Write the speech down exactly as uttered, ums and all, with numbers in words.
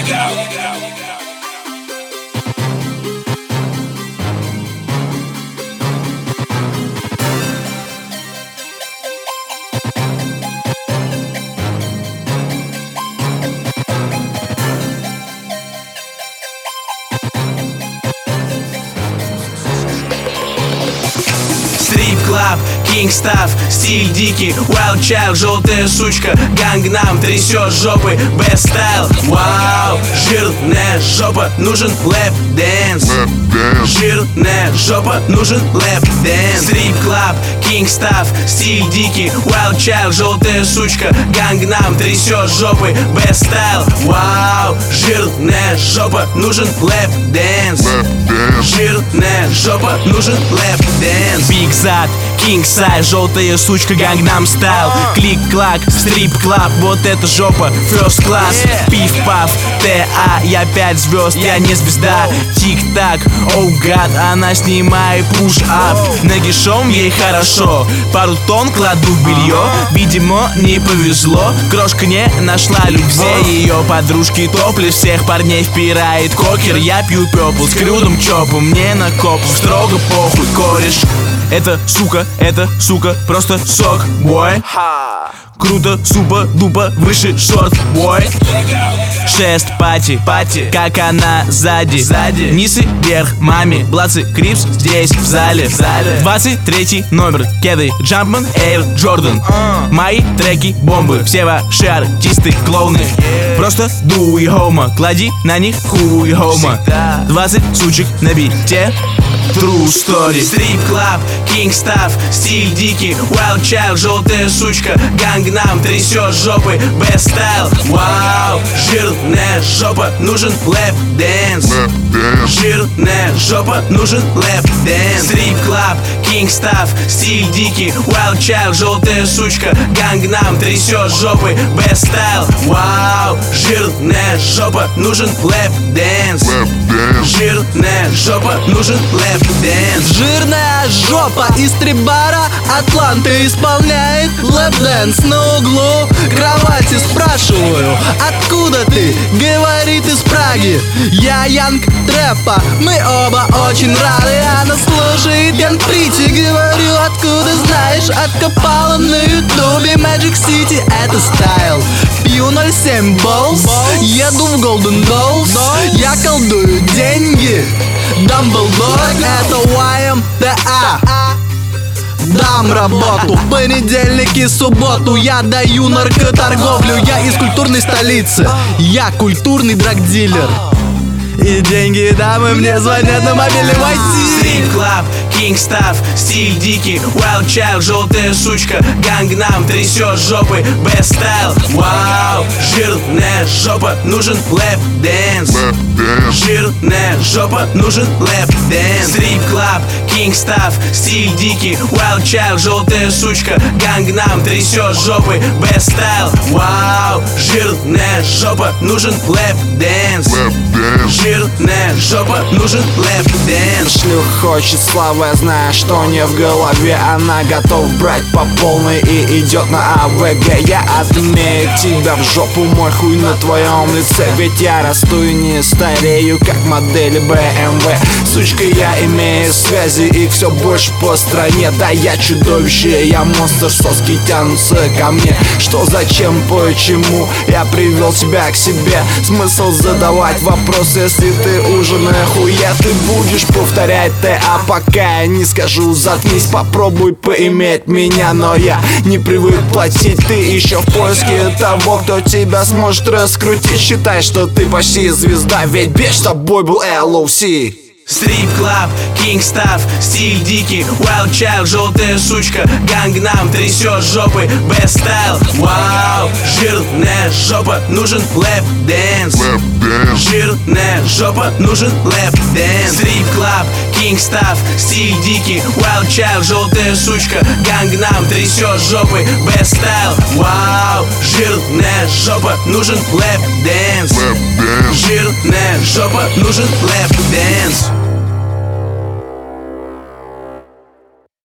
Стрип-клаб, Кингстаф, стиль дикий, Wild Child, желтая сучка, Гангнам, трясет жопы, Best Style, вау, жирная жопа, нужен лэп-дэнс. Жирная жопа, нужен лэп-дэнс. Стрип-клаб, Кингстаф, стиль дикий, Wild Child, желтая сучка, Гангнам, трясет жопы, Best Style, вау, жирная жопа, нужен лэп-дэнс. Жирная жопа, нужен лэп-дэнс. Биг зад, King Size, желтая сучка, Gangnam Style. Клик-клак, стрип-клаб, вот это жопа, first class. Пиф-паф, ТА, я пять звезд, я не звезда. Тик-так, оу гад, она снимает пуш-ап. Нагишом ей хорошо, пару тонн кладу в белье. Видимо, не повезло, крошка не нашла любви. Все ее подружки топлив, всех парней впирает кокер. Я пью пепл с крюдом чопом, мне на коп строго похуй, кореш. Это сука, это сука, просто сок, бой. Круто, супа, дупа, выше шорт, бой. Шест, пати, пати, как она сзади, сзади. Низ и вверх, маме, блацы, крипс здесь, в зале, в зале. двадцать третий номер, кеды, Jumpman, Air, Jordan. Мои треки, бомбы, все ваши артисты, клоуны. Просто дуй хома, клади на них хуй хома. двадцать сучек на бите, true story. Стрип-клаб, Кингстаф, стиль дикий, Wild Child, желтая сучка, Гангнам, трясет жопы, Best Style, вау, жирная жопа, нужен лэп-дэнс. Жирная жопа, нужен лэп-дэнс. Стрип-клаб, Кингстаф, стиль дикий, Wild Child, желтая сучка, Гангнам, трясет жопы, Best Style, вау, жирная жопа, нужен лэп-дэнс. Жирная жопа, нужен лэп-дэнс. Жирная жопа из стрип-бара Атланты исполняет лэп-дэнс на углу кровати. Спрашиваю, откуда ты? Говорит, из Праги. Я Янг Трэпа, мы оба очень рады. Она слушает Янг Прити. Говорю, откуда знаешь? Откопала на ютубе. Magic City, это стайл. Пью ноль семь Balls, еду в Golden Dolls. Я колдую деньги, Дамблдор, это уай эм ти эй. Дам работу в понедельник и субботу. Я даю наркоторговлю. Я из культурной столицы. Я культурный драгдилер. И деньги дамы мне звонят на мобильный войти. Стрип-клаб, Кингстаф, стиль дикий, Wild Child, желтая сучка, Гангнам, трясет жопы, Best Style, вау, жирная жопа, нужен лэп-дэнс. Жирная жопа, нужен лэп-дэнс. Стрип-клаб, Кингстаф, стиль дикий, Wild Child, желтая сучка, Гангнам, трясет жопы, Best Style, вау, жирная жопа, нужен лэп-дэнс. Жирная жопа, нужен лэп-дэнс. Шлюх хочет славы, зная, что не в голове. Она готов брать по полной и идет на АВГ. Я отмею тебя в жопу, мой хуй на твоем лице. Ведь я расту и не старею, как модели бэ эм вэ. Сучка, я имею связи, их все больше по стране. Да я чудовище, я монстр, соски тянутся ко мне. Что, зачем, почему я привел тебя к себе? Смысл задавать вопросы, если ты уже нахуя ты будешь повторять ты. А пока я не скажу, заткнись, попробуй поиметь меня. Но я не привык платить, ты еще в поиске того, кто тебя сможет раскрутить. Считай, что ты почти звезда, ведь беж с тобой был эл оу си. Стрип-клаб, Кингстаф, стиль дикий, Wild Child, желтая сучка, Гангнам, трясет жопы, Best Style, вау, жирная жопа, нужен лэп-дэнс. Жирная жопа, нужен лэп-дэнс. Стрип-клаб, Кингстаф, стиль дикий, Wild Child, желтая сучка, Гангнам, трясет жопы, Best Style, вау, жирная жопа, нужен лэп-дэнс. Жирная жопа, нужен лэп-дэнс.